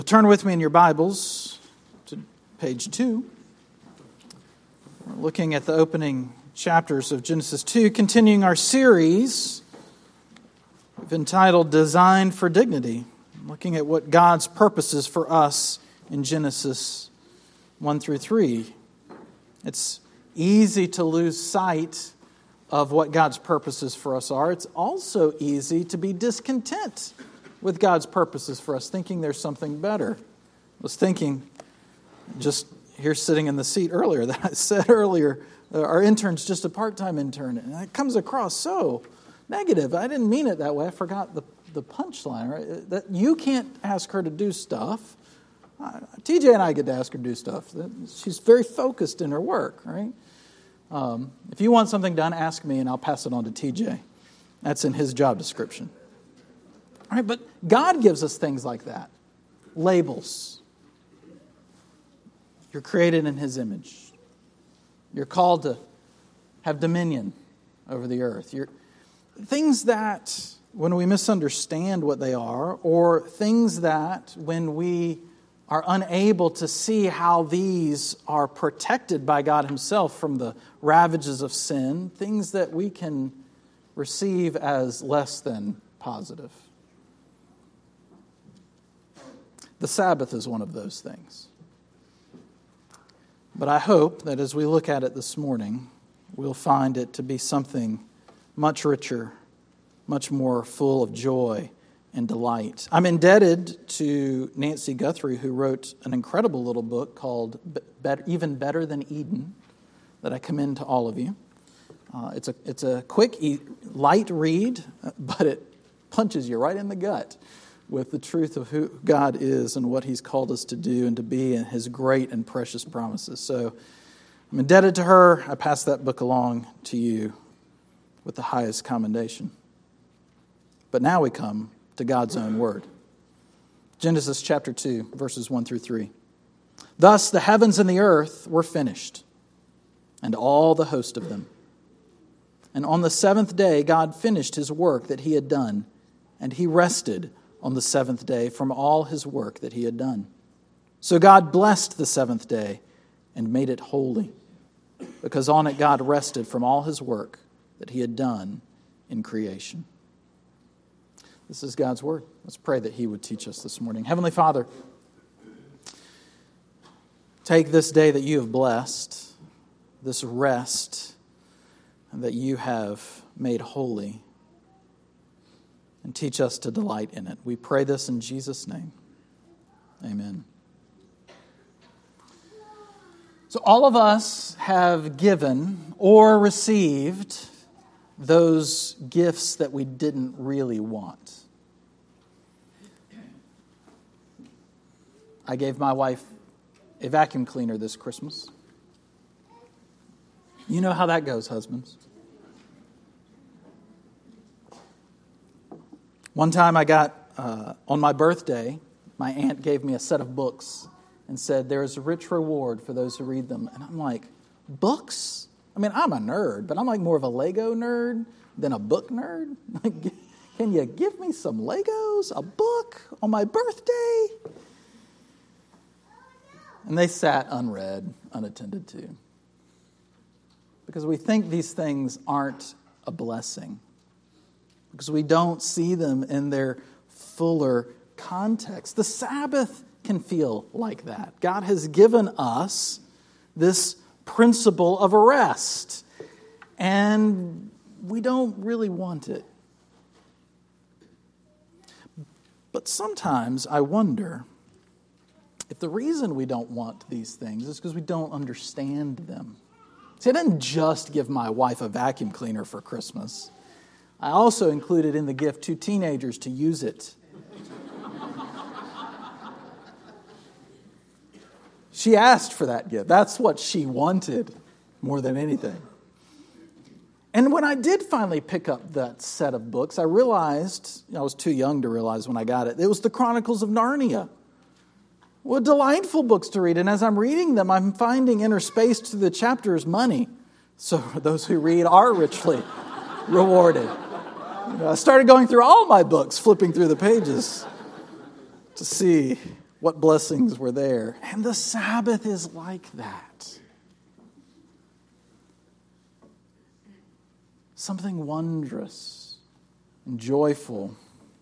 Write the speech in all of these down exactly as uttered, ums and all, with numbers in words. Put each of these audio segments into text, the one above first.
Turn with me in your Bibles to page two. We're looking at the opening chapters of Genesis two, continuing our series we've entitled Designed for Dignity, looking at what God's purpose is for us in Genesis one through three. It's easy to lose sight of what God's purposes for us are. It's also easy to be discontent with God's purposes for us, thinking there's something better. I was thinking, just here sitting in the seat earlier, that I said earlier, uh, our intern's just a part-time intern, and it comes across so negative. I didn't mean it that way. I forgot the, the punchline, right? That you can't ask her to do stuff. Uh, T J and I get to ask her to do stuff. She's very focused in her work, right? Um, if you want something done, ask me, and I'll pass it on to T J. That's in his job description. All right, but God gives us things like that. Labels. You're created in His image. You're called to have dominion over the earth. You're, things that, when we misunderstand what they are, or things that, when we are unable to see how these are protected by God Himself from the ravages of sin, things that we can receive as less than positive. The Sabbath is one of those things. But I hope that as we look at it this morning, we'll find it to be something much richer, much more full of joy and delight. I'm indebted to Nancy Guthrie, who wrote an incredible little book called Better, Even Better Than Eden, that I commend to all of you. Uh, it's a it's a quick, light read, but it punches you right in the gut with the truth of who God is and what He's called us to do and to be and His great and precious promises. So I'm indebted to her. I pass that book along to you with the highest commendation. But now we come to God's own word. Genesis chapter two, verses one through three. Thus the heavens and the earth were finished, and all the host of them. And on the seventh day God finished His work that He had done, and He rested on the seventh day from all His work that He had done. So God blessed the seventh day and made it holy, because on it God rested from all His work that He had done in creation. This is God's word. Let's pray that He would teach us this morning. Heavenly Father, take this day that You have blessed, this rest that You have made holy, and teach us to delight in it. We pray this in Jesus' name. Amen. So all of us have given or received those gifts that we didn't really want. I gave my wife a vacuum cleaner this Christmas. You know how that goes, husbands. One time I got, uh, on my birthday, my aunt gave me a set of books and said, there is a rich reward for those who read them. And I'm like, books? I mean, I'm a nerd, but I'm like more of a Lego nerd than a book nerd. Like, can you give me some Legos, a book on my birthday? And they sat unread, unattended to. Because we think these things aren't a blessing. Because we don't see them in their fuller context. The Sabbath can feel like that. God has given us this principle of rest, and we don't really want it. But sometimes I wonder if the reason we don't want these things is because we don't understand them. See, I didn't just give my wife a vacuum cleaner for Christmas. I also included in the gift two teenagers to use it. She asked for that gift. That's what she wanted more than anything. And when I did finally pick up that set of books, I realized, I was too young to realize when I got it, it was the Chronicles of Narnia. What delightful books to read. And as I'm reading them, I'm finding interspaced through the chapters money. So those who read are richly rewarded. I started going through all my books, flipping through the pages to see what blessings were there. And the Sabbath is like that. Something wondrous and joyful,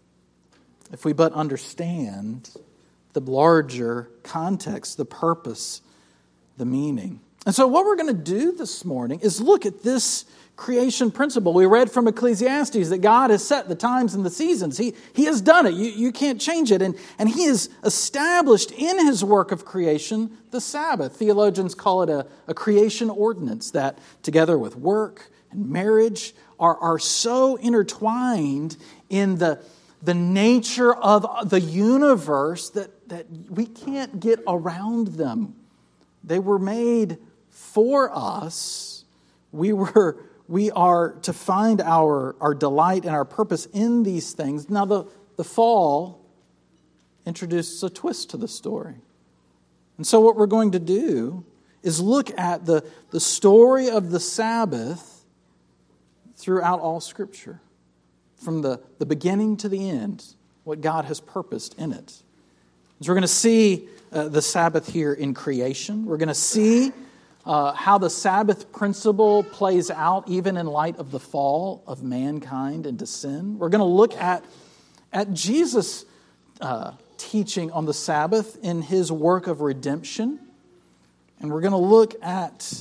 if we but understand the larger context, the purpose, the meaning. And so what we're going to do this morning is look at this creation principle. We read from Ecclesiastes that God has set the times and the seasons. He, he has done it. You, you can't change it. And, and He has established in His work of creation the Sabbath. Theologians call it a, a creation ordinance that, together with work and marriage, are, are so intertwined in the, the nature of the universe that, that we can't get around them. They were made for us. We were we are to find our, our delight and our purpose in these things. Now the, the fall introduces a twist to the story. And so what we're going to do is look at the, the story of the Sabbath throughout all Scripture. From the, the beginning to the end, what God has purposed in it. So we're going to see uh, the Sabbath here in creation. We're going to see uh, how the Sabbath principle plays out even in light of the fall of mankind into sin. We're going to look at, at Jesus' uh, teaching on the Sabbath in His work of redemption. And we're going to look at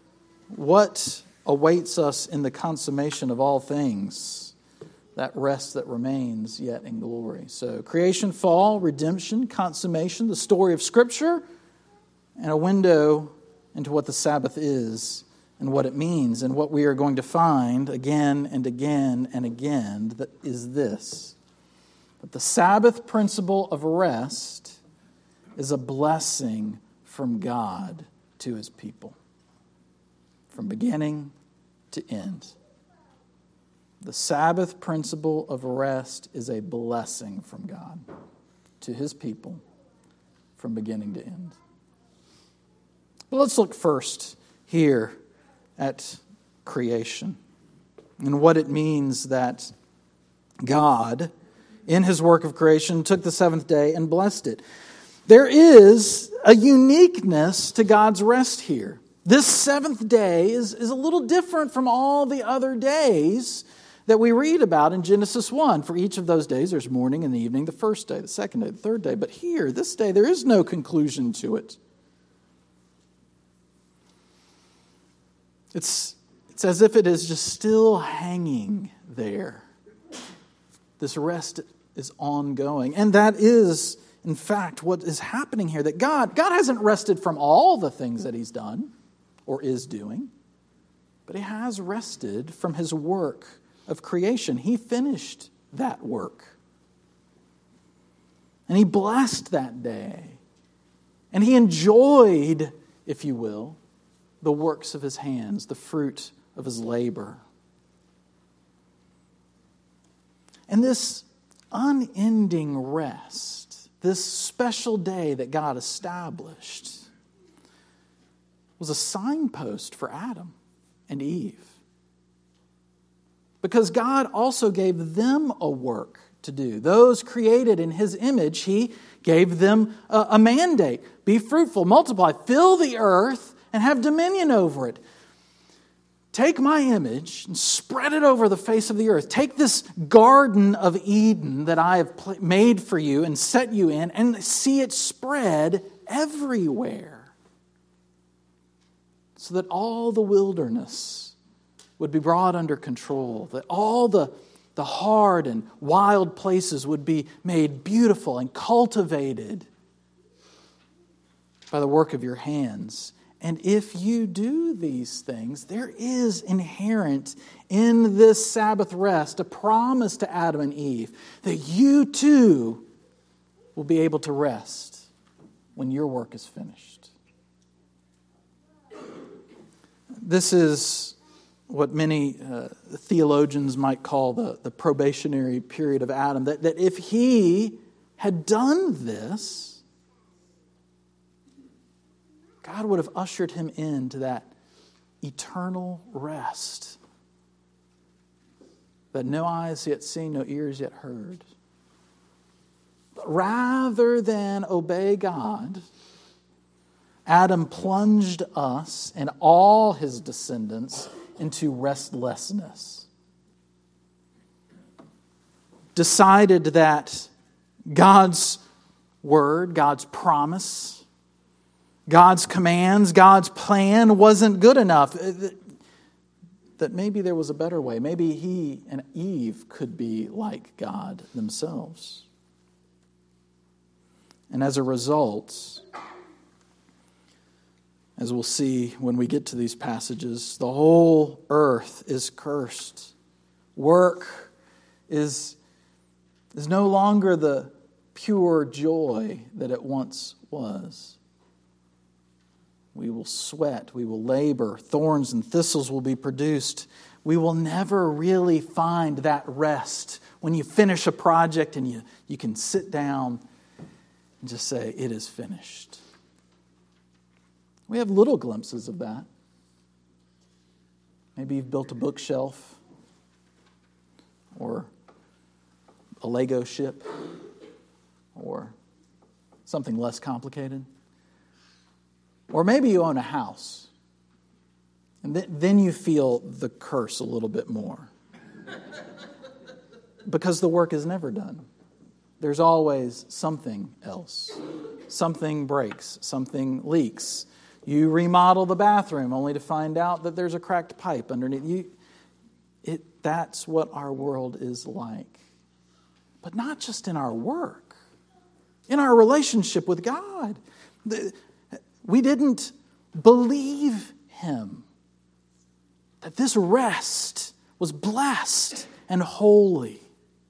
what awaits us in the consummation of all things, that rest that remains yet in glory. So creation, fall, redemption, consummation, the story of Scripture, and a window into what the Sabbath is and what it means. And what we are going to find again and again and again that is this: that the Sabbath principle of rest is a blessing from God to His people, from beginning to end. The Sabbath principle of rest is a blessing from God to His people from beginning to end. But let's look first here at creation and what it means that God, in His work of creation, took the seventh day and blessed it. There is a uniqueness to God's rest here. This seventh day is, is a little different from all the other days that we read about in Genesis one. For each of those days, there's morning and the evening, the first day, the second day, the third day. But here, this day, there is no conclusion to it. It's, it's as if it is just still hanging there. This rest is ongoing. And that is, in fact, what is happening here. That God, God hasn't rested from all the things that He's done or is doing, but He has rested from His work of creation. He finished that work. And He blessed that day. And He enjoyed, if you will, the works of His hands, the fruit of His labor. And this unending rest, this special day that God established, was a signpost for Adam and Eve. Because God also gave them a work to do. Those created in His image, He gave them a, a mandate. Be fruitful, multiply, fill the earth, and have dominion over it. Take my image and spread it over the face of the earth. Take this Garden of Eden that I have made for you and set you in and see it spread everywhere, so that all the wilderness would be brought under control, that all the, the hard and wild places would be made beautiful and cultivated by the work of your hands. And if you do these things, there is inherent in this Sabbath rest a promise to Adam and Eve that you too will be able to rest when your work is finished. This is what many uh, theologians might call the, the probationary period of Adam, that, that if he had done this, God would have ushered him into that eternal rest that no eyes yet seen, no ears yet heard. Rather than obey God, Adam plunged us and all his descendants into restlessness. Decided that God's word, God's promise, God's commands, God's plan wasn't good enough. That maybe there was a better way. Maybe he and Eve could be like God themselves. And as a result, as we'll see when we get to these passages, the whole earth is cursed. Work is, is no longer the pure joy that it once was. We will sweat, we will labor, thorns and thistles will be produced. We will never really find that rest when you finish a project and you, you can sit down and just say, it is finished. We have little glimpses of that. Maybe you've built a bookshelf or a Lego ship or something less complicated. Or maybe you own a house, and th- then you feel the curse a little bit more. Because the work is never done. There's always something else. Something breaks, something leaks. You remodel the bathroom only to find out that there's a cracked pipe underneath. You, it, that's what our world is like. But not just in our work, in our relationship with God. The, We didn't believe him that this rest was blessed and holy.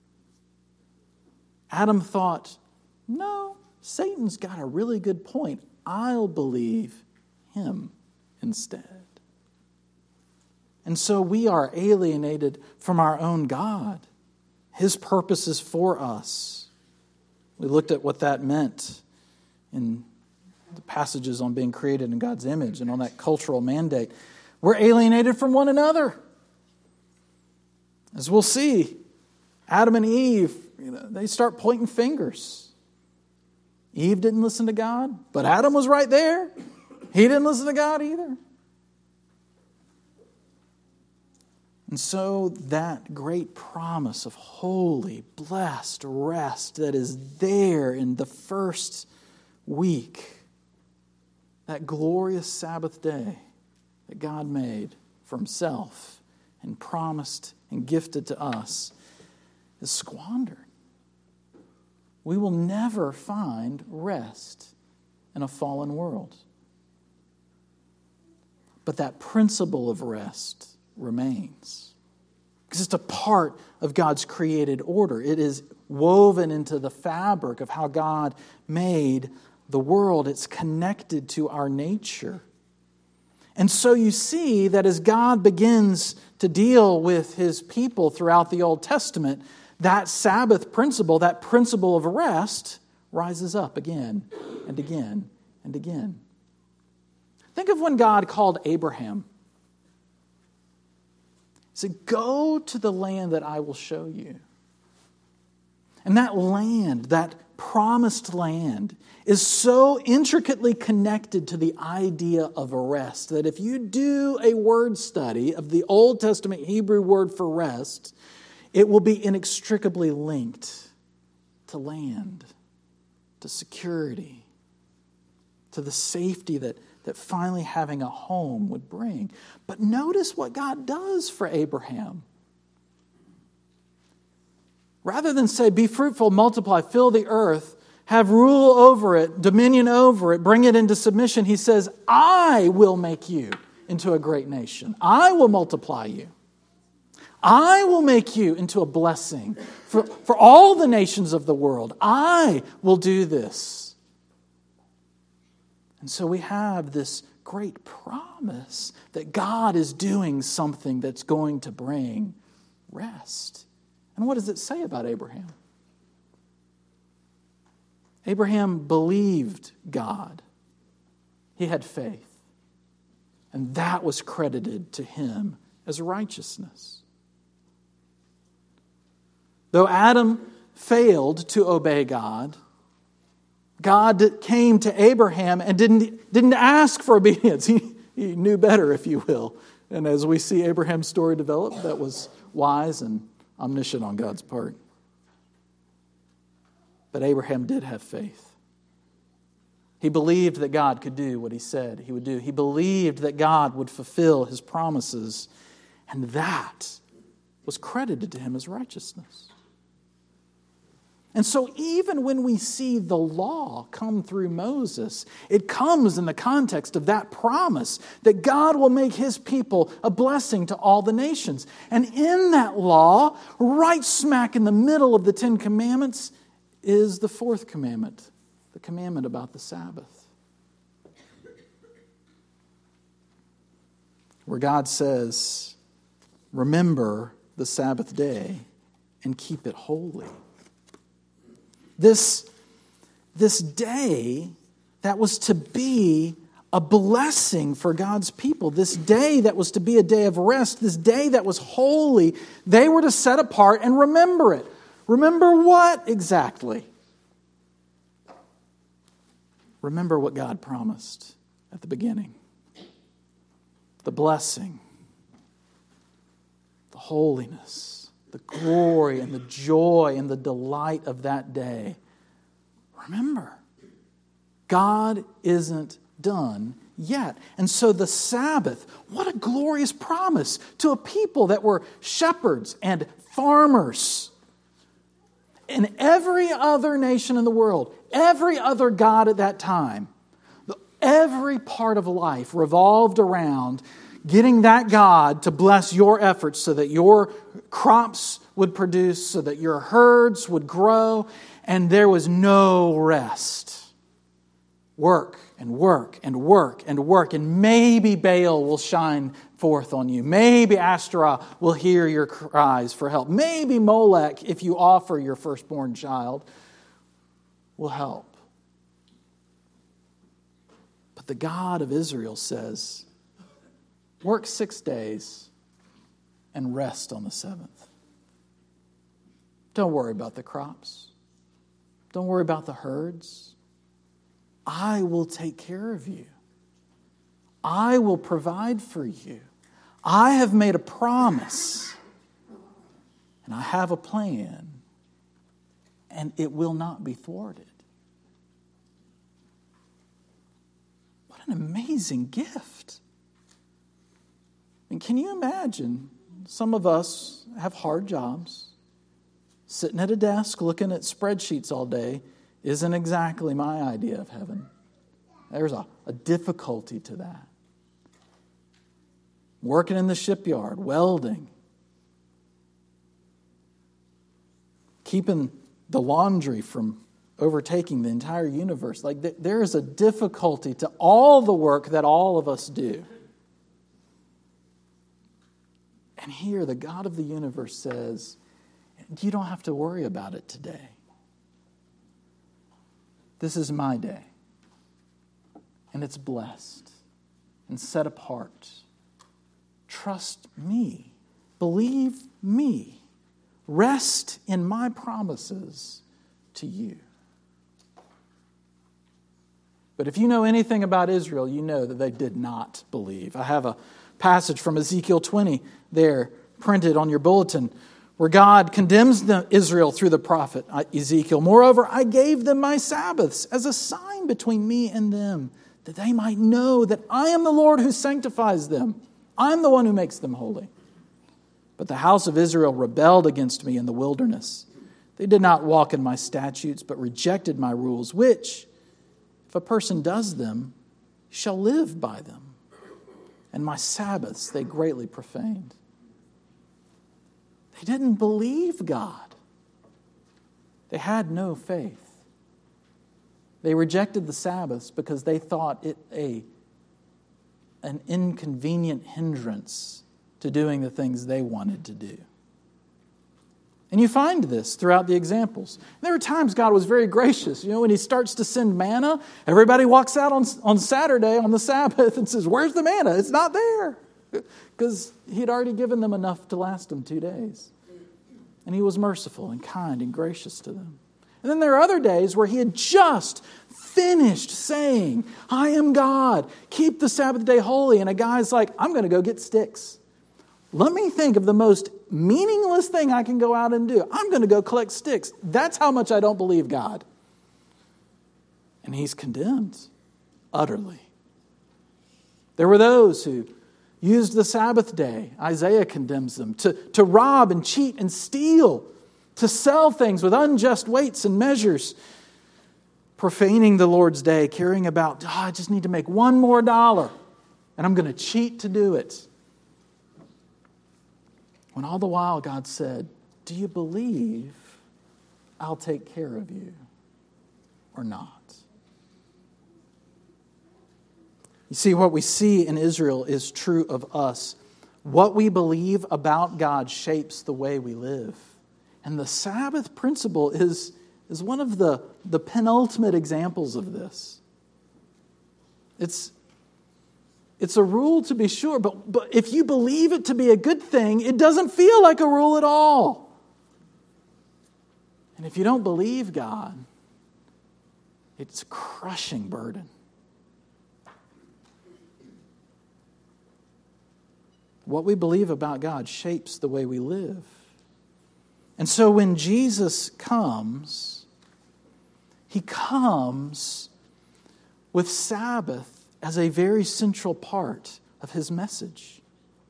Adam thought, no, Satan's got a really good point. I'll believe him instead. And so we are alienated from our own God, his purposes for us. We looked at what that meant in the passages on being created in God's image and on that cultural mandate. We're alienated from one another. As we'll see, Adam and Eve, you know, they start pointing fingers. Eve didn't listen to God, but Adam was right there. He didn't listen to God either. And so that great promise of holy, blessed rest that is there in the first week, that glorious Sabbath day that God made for himself and promised and gifted to us, is squandered. We will never find rest in a fallen world. But that principle of rest remains. Because it's a part of God's created order. It is woven into the fabric of how God made the world. It's connected to our nature. And so you see that as God begins to deal with his people throughout the Old Testament, that Sabbath principle, that principle of rest, rises up again and again and again. Think of when God called Abraham. He said, go to the land that I will show you. And that land, that promised land, is so intricately connected to the idea of rest that if you do a word study of the Old Testament Hebrew word for rest, it will be inextricably linked to land, to security, to the safety that, that finally having a home would bring. But notice what God does for Abraham. Rather than say, be fruitful, multiply, fill the earth, have rule over it, dominion over it, bring it into submission, he says, I will make you into a great nation. I will multiply you. I will make you into a blessing for, for all the nations of the world. I will do this. And so we have this great promise that God is doing something that's going to bring rest. And what does it say about Abraham? Abraham believed God. He had faith. And that was credited to him as righteousness. Though Adam failed to obey God, God came to Abraham and didn't, didn't ask for obedience. He, he knew better, if you will. And as we see Abraham's story develop, that was wise and omniscient on God's part. But Abraham did have faith. He believed that God could do what he said he would do. He believed that God would fulfill his promises. And that was credited to him as righteousness. And so even when we see the law come through Moses, it comes in the context of that promise that God will make his people a blessing to all the nations. And in that law, right smack in the middle of the Ten Commandments, is the fourth commandment, the commandment about the Sabbath. Where God says, remember the Sabbath day and keep it holy. This, this day that was to be a blessing for God's people, this day that was to be a day of rest, this day that was holy, they were to set apart and remember it. Remember what exactly? Remember what God promised at the beginning. The blessing, the holiness, the glory and the joy and the delight of that day. Remember, God isn't done yet. And so the Sabbath, what a glorious promise to a people that were shepherds and farmers. In every other nation in the world, every other god at that time, every part of life revolved around getting that God to bless your efforts so that your crops would produce, so that your herds would grow, and there was no rest. Work and work and work and work, and maybe Baal will shine forth on you. Maybe Ashtoreth will hear your cries for help. Maybe Molech, if you offer your firstborn child, will help. But the God of Israel says, work six days and rest on the seventh. Don't worry about the crops. Don't worry about the herds. I will take care of you. I will provide for you. I have made a promise. And I have a plan. And it will not be thwarted. What an amazing gift. I mean, can you imagine? Some of us have hard jobs. Sitting at a desk looking at spreadsheets all day isn't exactly my idea of heaven. There's a, a difficulty to that. Working in the shipyard, welding, keeping the laundry from overtaking the entire universe. Like th- there is a difficulty to all the work that all of us do. And here the God of the universe says, you don't have to worry about it today. This is my day. And it's blessed and set apart. Trust me. Believe me. Rest in my promises to you. But if you know anything about Israel, you know that they did not believe. I have a passage from Ezekiel twenty there printed on your bulletin where God condemns the Israel through the prophet Ezekiel. Moreover, I gave them my Sabbaths as a sign between me and them, that they might know that I am the Lord who sanctifies them. I'm the one who makes them holy. But the house of Israel rebelled against me in the wilderness. They did not walk in my statutes, but rejected my rules, which, if a person does them, shall live by them. And my Sabbaths they greatly profaned. They didn't believe God. They had no faith. They rejected the Sabbaths because they thought it a, an inconvenient hindrance to doing the things they wanted to do. And you find this throughout the examples. There are times God was very gracious. You know, when he starts to send manna, everybody walks out on, on Saturday on the Sabbath and says, where's the manna? It's not there. Because he'd already given them enough to last them two days. and he was merciful and kind and gracious to them. And then there are other days where he had just finished saying, I am God, keep the Sabbath day holy. And a guy's like, I'm going to go get sticks. Let me think of the most meaningless thing I can go out and do. I'm going to go collect sticks. That's how much I don't believe God. And he's condemned utterly. There were those who used the Sabbath day. Isaiah condemns them to, to rob and cheat and steal, to sell things with unjust weights and measures, profaning the Lord's day, caring about, oh, I just need to make one more dollar, and I'm going to cheat to do it. When all the while God said, do you believe I'll take care of you or not? You see, what we see in Israel is true of us. What we believe about God shapes the way we live. And the Sabbath principle is, is one of the, the penultimate examples of this. It's, it's a rule to be sure, but, but if you believe it to be a good thing, it doesn't feel like a rule at all. And if you don't believe God, it's a crushing burden. What we believe about God shapes the way we live. And so when Jesus comes, He comes with Sabbath as a very central part of His message.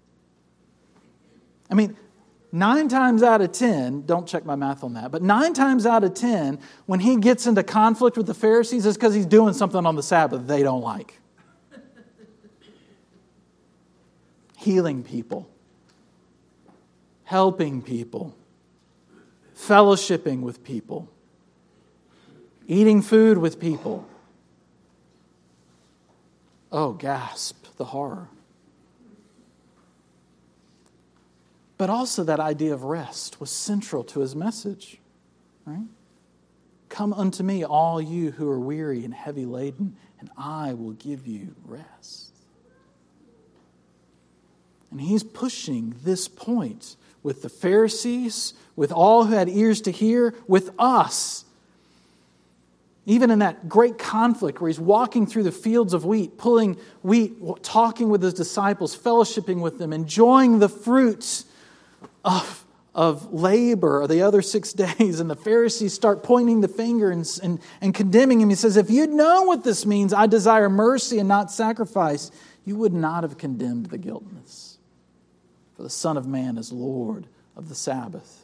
I mean, nine times out of ten, don't check my math on that, but nine times out of ten, when He gets into conflict with the Pharisees, it's because He's doing something on the Sabbath they don't like. Healing people, helping people, fellowshipping with people, eating food with people. Oh, gasp, the horror. But also that idea of rest was central to His message, right? Come unto me, all you who are weary and heavy laden, and I will give you rest. And He's pushing this point with the Pharisees, with all who had ears to hear, with us. Even in that great conflict where He's walking through the fields of wheat, pulling wheat, talking with His disciples, fellowshipping with them, enjoying the fruits of, of labor the other six days. And the Pharisees start pointing the finger and, and, and condemning Him. He says, if you'd known what this means, I desire mercy and not sacrifice, you would not have condemned the guiltless. For the Son of Man is Lord of the Sabbath.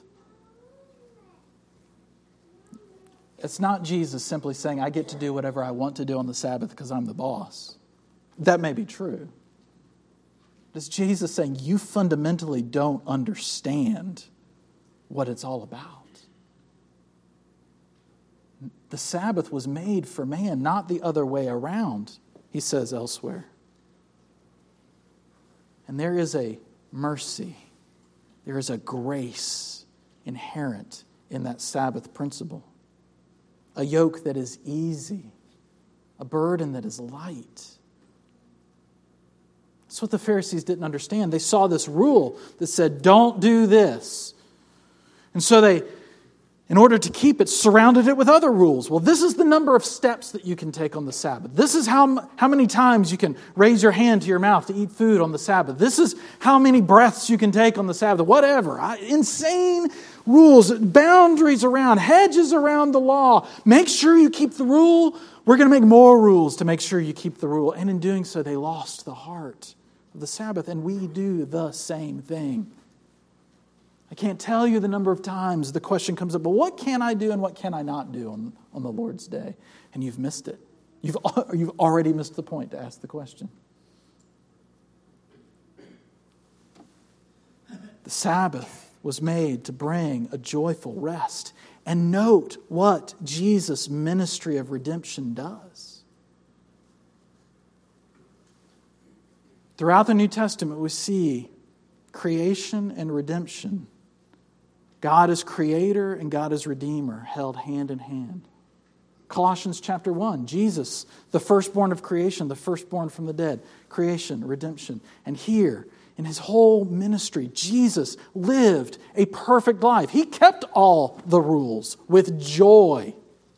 It's not Jesus simply saying, I get to do whatever I want to do on the Sabbath because I'm the boss. That may be true. It's Jesus saying, you fundamentally don't understand what it's all about. The Sabbath was made for man, not the other way around, He says elsewhere. And there is a mercy. There is a grace inherent in that Sabbath principle. A yoke that is easy. A burden that is light. That's what the Pharisees didn't understand. They saw this rule that said, don't do this. And so they, in order to keep it, surrounded it with other rules. Well, this is the number of steps that you can take on the Sabbath. This is how, how many times you can raise your hand to your mouth to eat food on the Sabbath. This is how many breaths you can take on the Sabbath. Whatever. I, insane rules, boundaries around, hedges around the law. Make sure you keep the rule. We're going to make more rules to make sure you keep the rule. And in doing so, they lost the heart of the Sabbath. And we do the same thing. I can't tell you the number of times the question comes up, but what can I do and what can I not do on, on the Lord's day? And you've missed it. You've, you've already missed the point to ask the question. The Sabbath was made to bring a joyful rest. And note what Jesus' ministry of redemption does. Throughout the New Testament, we see creation and redemption. God is creator and God is redeemer, held hand in hand. Colossians chapter one, Jesus, the firstborn of creation, the firstborn from the dead. Creation, redemption. And here in his whole ministry, Jesus lived a perfect life. He kept all the rules with joy.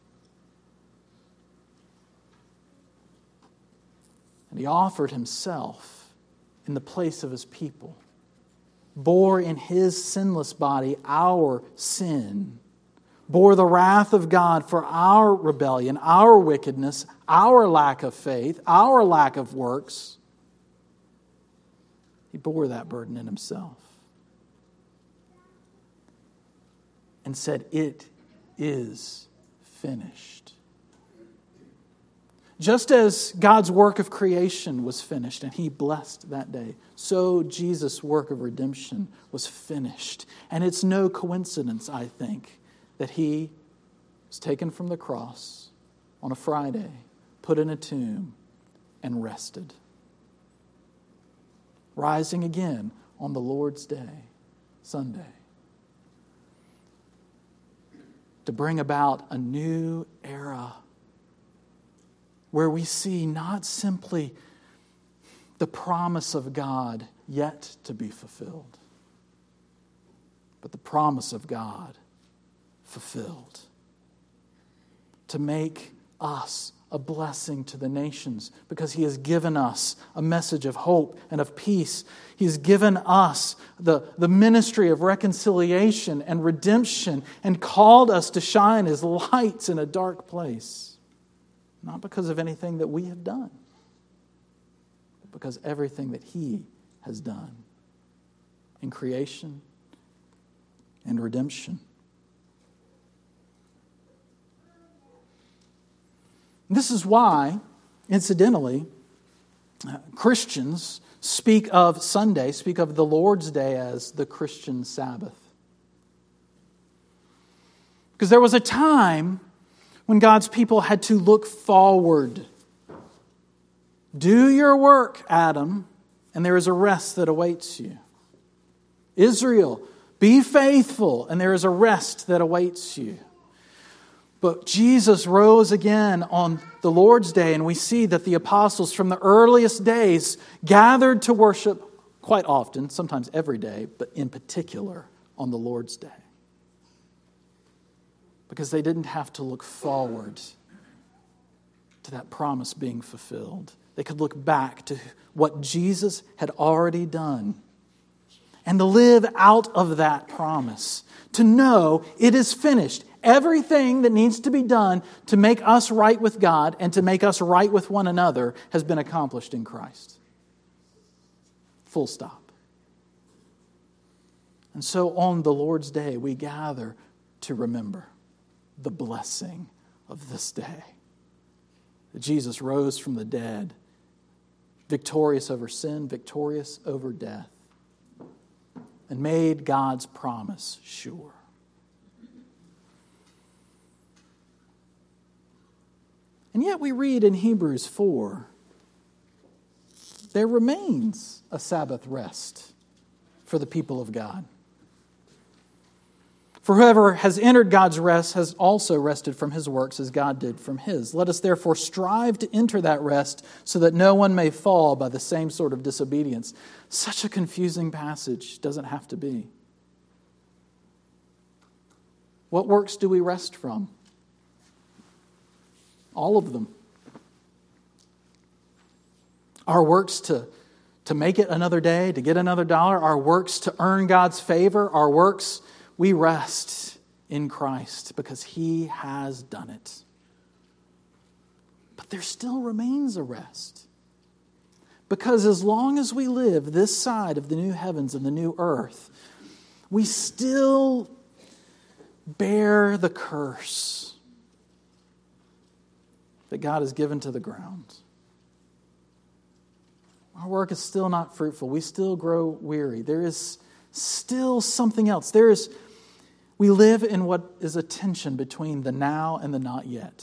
And he offered himself in the place of his people, bore in his sinless body our sin, bore the wrath of God for our rebellion, our wickedness, our lack of faith, our lack of works. He bore that burden in himself and said, "It is finished." Just as God's work of creation was finished and he blessed that day, so Jesus' work of redemption was finished. And it's no coincidence, I think, that he was taken from the cross on a Friday, put in a tomb, and rested, rising again on the Lord's Day, Sunday, to bring about a new era where we see not simply the promise of God yet to be fulfilled, but the promise of God fulfilled, to make us a blessing to the nations, because he has given us a message of hope and of peace. He has given us the, the ministry of reconciliation and redemption and called us to shine as lights in a dark place. Not because of anything that we have done, but because everything that he has done in creation and redemption. This is why, incidentally, uh, Christians speak of Sunday, speak of the Lord's Day as the Christian Sabbath. Because there was a time when God's people had to look forward. Do your work, Adam, and there is a rest that awaits you. Israel, be faithful, and there is a rest that awaits you. But Jesus rose again on the Lord's Day, and we see that the apostles from the earliest days gathered to worship quite often, sometimes every day, but in particular on the Lord's Day. Because they didn't have to look forward to that promise being fulfilled. They could look back to what Jesus had already done and to live out of that promise, to know it is finished. Everything that needs to be done to make us right with God and to make us right with one another has been accomplished in Christ. Full stop. And so on the Lord's Day, we gather to remember the blessing of this day. That Jesus rose from the dead, victorious over sin, victorious over death, and made God's promise sure. And yet we read in Hebrews four, there remains a Sabbath rest for the people of God. For whoever has entered God's rest has also rested from his works as God did from his. Let us therefore strive to enter that rest so that no one may fall by the same sort of disobedience. Such a confusing passage doesn't have to be. What works do we rest from? All of them. Our works to, to make it another day, to get another dollar, our works to earn God's favor, our works, we rest in Christ because he has done it. But there still remains a rest. Because as long as we live this side of the new heavens and the new earth, we still bear the curse that God has given to the ground. Our work is still not fruitful. We still grow weary. There is still something else. There is, we live in what is a tension between the now and the not yet.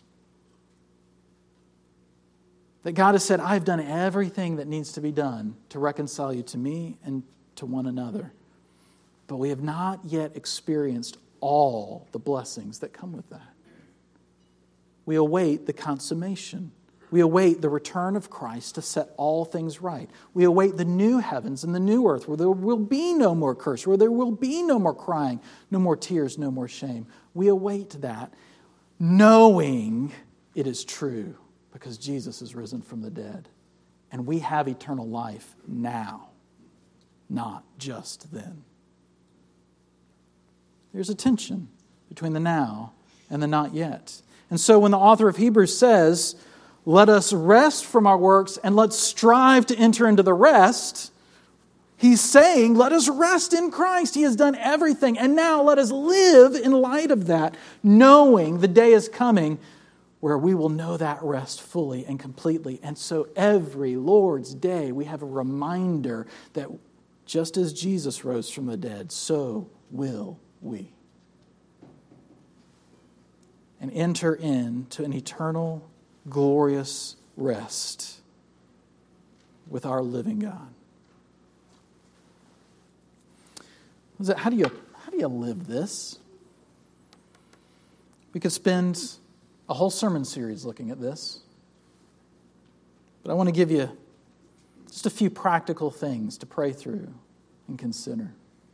That God has said, I've done everything that needs to be done to reconcile you to me and to one another. But we have not yet experienced all the blessings that come with that. We await the consummation We await the return of Christ to set all things right. We await the new heavens and the new earth where there will be no more curse, where there will be no more crying, no more tears, no more shame. We await that, knowing it is true because Jesus is risen from the dead. And we have eternal life now, not just then. There's a tension between the now and the not yet. And so when the author of Hebrews says, let us rest from our works and let's strive to enter into the rest, he's saying, let us rest in Christ. He has done everything. And now let us live in light of that, knowing the day is coming where we will know that rest fully and completely. And so every Lord's Day, we have a reminder that just as Jesus rose from the dead, so will we. And enter into an eternal, glorious rest with our living God. How do you, how do you live this? We could spend a whole sermon series looking at this. But I want to give you just a few practical things to pray through and consider.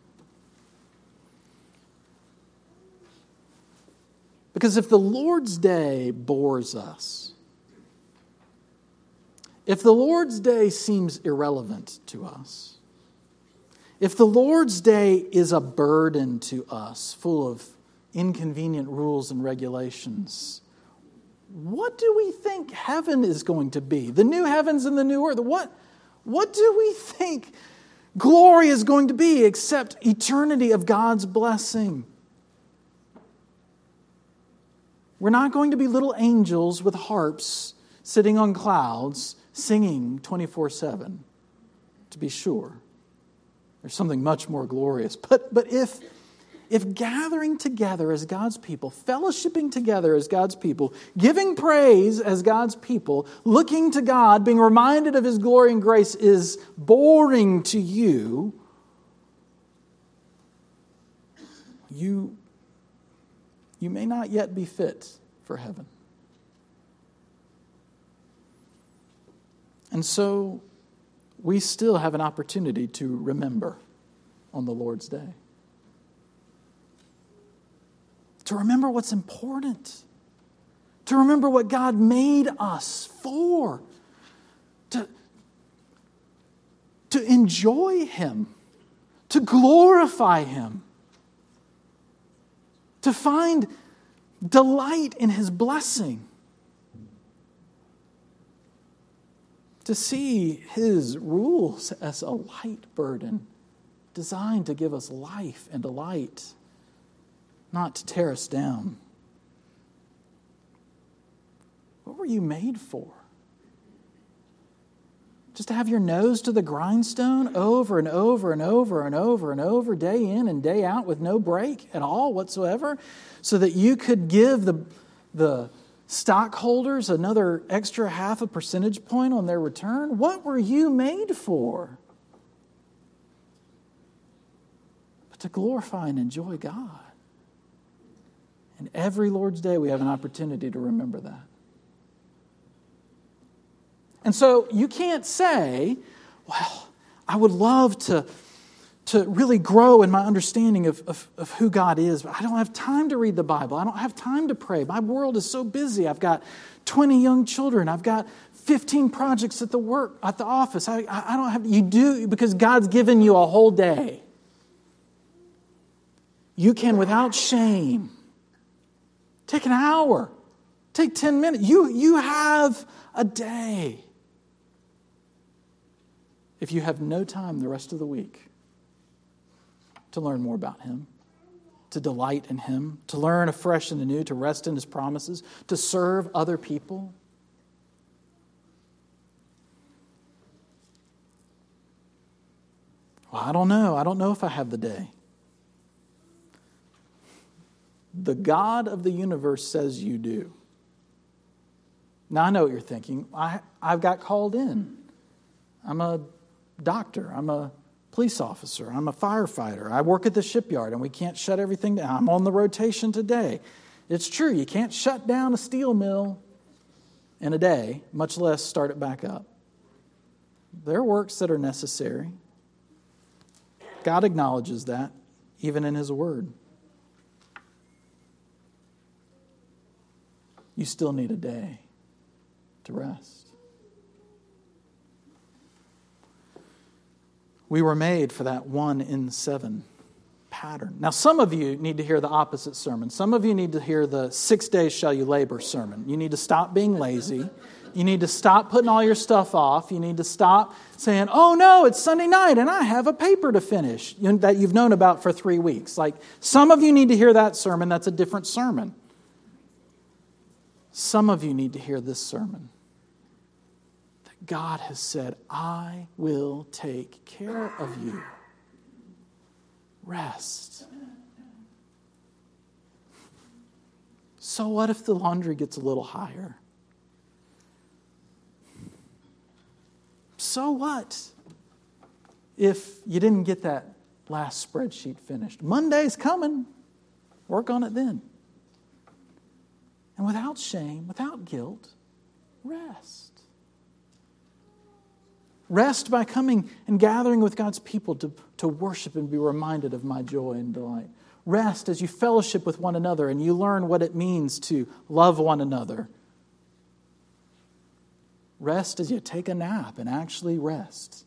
Because if the Lord's Day bores us, if the Lord's Day seems irrelevant to us, if the Lord's Day is a burden to us, full of inconvenient rules and regulations, what do we think heaven is going to be? The new heavens and the new earth. What, what do we think glory is going to be except eternity of God's blessing? We're not going to be little angels with harps sitting on clouds singing twenty-four seven, to be sure. There's something much more glorious. But, but if, if gathering together as God's people, fellowshipping together as God's people, giving praise as God's people, looking to God, being reminded of His glory and grace is boring to you, you, you may not yet be fit for heaven. And so we still have an opportunity to remember on the Lord's Day. To remember what's important. To remember what God made us for. To, to enjoy Him. To glorify Him. To find delight in His blessing. To see His rules as a light burden, designed to give us life and delight, not to tear us down. What were you made for? Just to have your nose to the grindstone over and over and over and over and over, day in and day out, with no break at all whatsoever, so that you could give the, the stockholders another extra half a percentage point on their return? What were you made for? But to glorify and enjoy God. And every Lord's Day we have an opportunity to remember that. And so you can't say, well, I would love to, to really grow in my understanding of, of, of who God is, but I don't have time to read the Bible. I don't have time to pray. My world is so busy. I've got twenty young children. I've got fifteen projects at the work, at the office. I, I don't have, you do, because God's given you a whole day. You can, without shame, take an hour, take ten minutes. You, you have a day. If you have no time the rest of the week to learn more about Him, to delight in Him, to learn afresh and anew, to rest in His promises, to serve other people. Well, I don't know. I don't know if I have the day. The God of the universe says you do. Now, I know what you're thinking. I, I've got called in. I'm a doctor. I'm a police officer. I'm a firefighter. I work at the shipyard and we can't shut everything down. I'm on the rotation today. It's true. You can't shut down a steel mill. in a day, much less start it back up. There are works that are necessary. God acknowledges that, even in His Word. You still need a day to rest. We were made for that one in seven pattern. Now, some of you need to hear the opposite sermon. Some of you need to hear the six days shall you labor sermon. You need to stop being lazy. You need to stop putting all your stuff off. You need to stop saying, oh no, it's Sunday night and I have a paper to finish that you've known about for three weeks. Like, some of you need to hear that sermon. That's a different sermon. Some of you need to hear this sermon. That God has said, I will take care of you. Rest. So what if the laundry gets a little higher? So what if you didn't get that last spreadsheet finished? Monday's coming. Work on it then. And without shame, without guilt, rest. Rest by coming and gathering with God's people to, to worship and be reminded of my joy and delight. Rest as you fellowship with one another and you learn what it means to love one another. Rest as you take a nap and actually rest.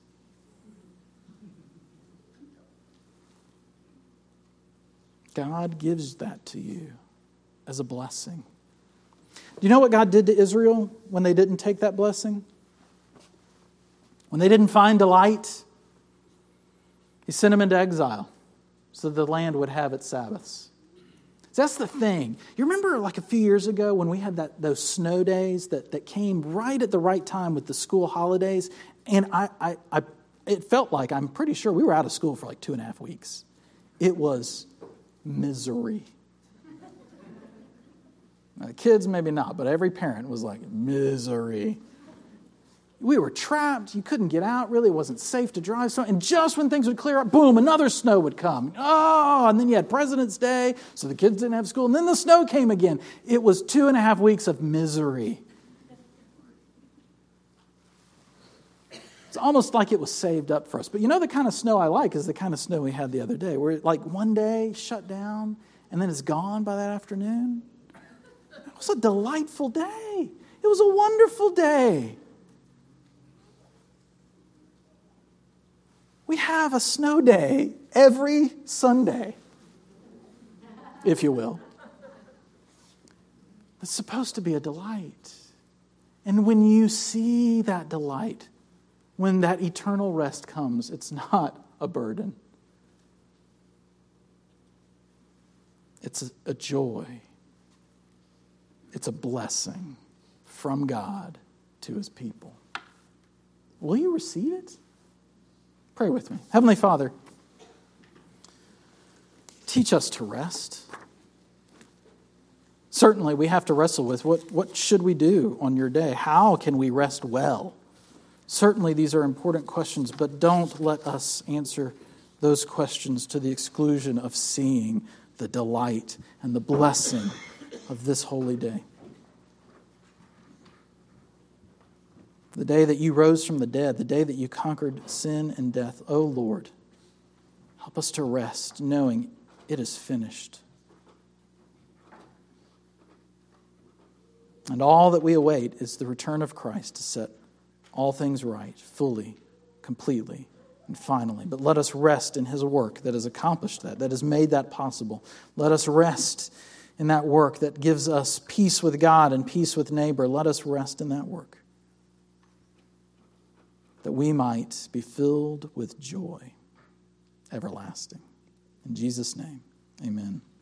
God gives that to you as a blessing. Do you know what God did to Israel when they didn't take that blessing? When they didn't find delight, He sent them into exile so the land would have its Sabbaths. That's the thing. You remember like a few years ago when we had that those snow days that, that came right at the right time with the school holidays? And I, I, I it felt like, I'm pretty sure we were out of school for like two and a half weeks. It was misery. Now, the kids maybe not, but every parent was like, misery. We were trapped. You couldn't get out. Really, it wasn't safe to drive. So, and just when things would clear up, boom, another snow would come. Oh, and then you had President's Day, so the kids didn't have school. And then the snow came again. It was two and a half weeks of misery. It's almost like it was saved up for us. But you know the kind of snow I like is the kind of snow we had the other day, where it, like one day shut down, and then it's gone by that afternoon. It was a delightful day. It was a wonderful day. We have a snow day every Sunday, if you will. It's supposed to be a delight. And when you see that delight, when that eternal rest comes, it's not a burden. It's a, a joy. It's a blessing from God to His people. Will you receive it? Pray with me. Heavenly Father, teach us to rest. Certainly, we have to wrestle with what, what should we do on your day? How can we rest well? Certainly, these are important questions, but don't let us answer those questions to the exclusion of seeing the delight and the blessing of this holy day. The day that you rose from the dead, the day that you conquered sin and death. Oh Lord, help us to rest knowing it is finished. And all that we await is the return of Christ to set all things right, fully, completely, and finally. But let us rest in His work that has accomplished that, that has made that possible. Let us rest in that work that gives us peace with God and peace with neighbor. Let us rest in that work, that we might be filled with joy everlasting. In Jesus' name, amen.